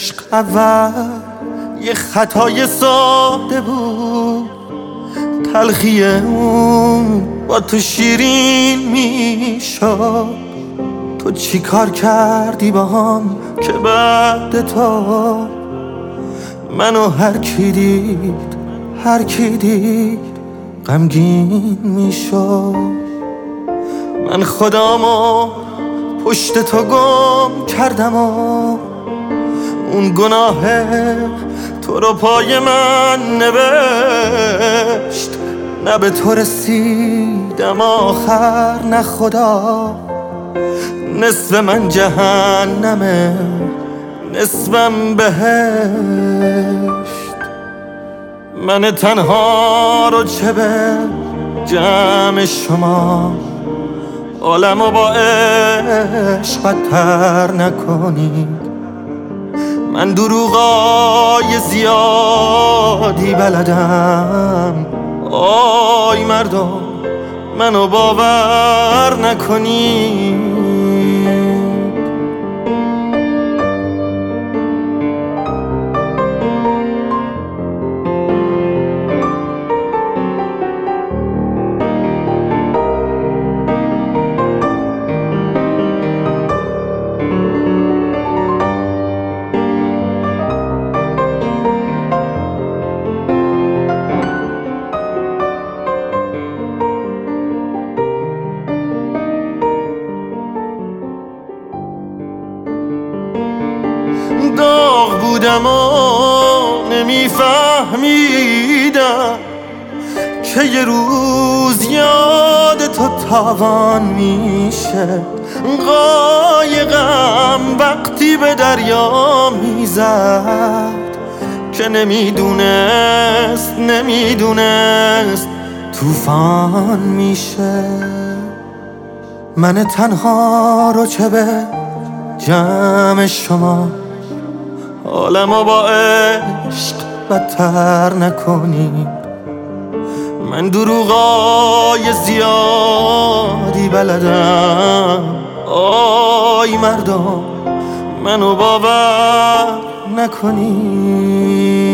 عشق اول یه خطای ساده بود، تلخی اون با تو شیرین میشد. تو چی کار کردی با هم که بعد تو منو هر کی دید غمگین میشد. من خودمو پشت تو گم کردم و اون گناه تو رو پای من نوشت. نه به تو رسیدم آخر نه خدا، نصف من جهنمه نصفم بهشت. من تنها رو چه به جمع شما، عالمو با عشق بدتر نکنید. من دروغای زیادی بلدم، آی مردم منو باور نکنید. داغ بودم و نمیفهمیدم که یه روز یاد تو تاوان میشه. قایقم وقتی به دریا میزد که نمیدونست طوفان میشه. من تنها رو چه به جمع شما، عالمو با عشق بدتر نکنید. من دروغای زیادی بلدم، آی مردم منو باور نکنید.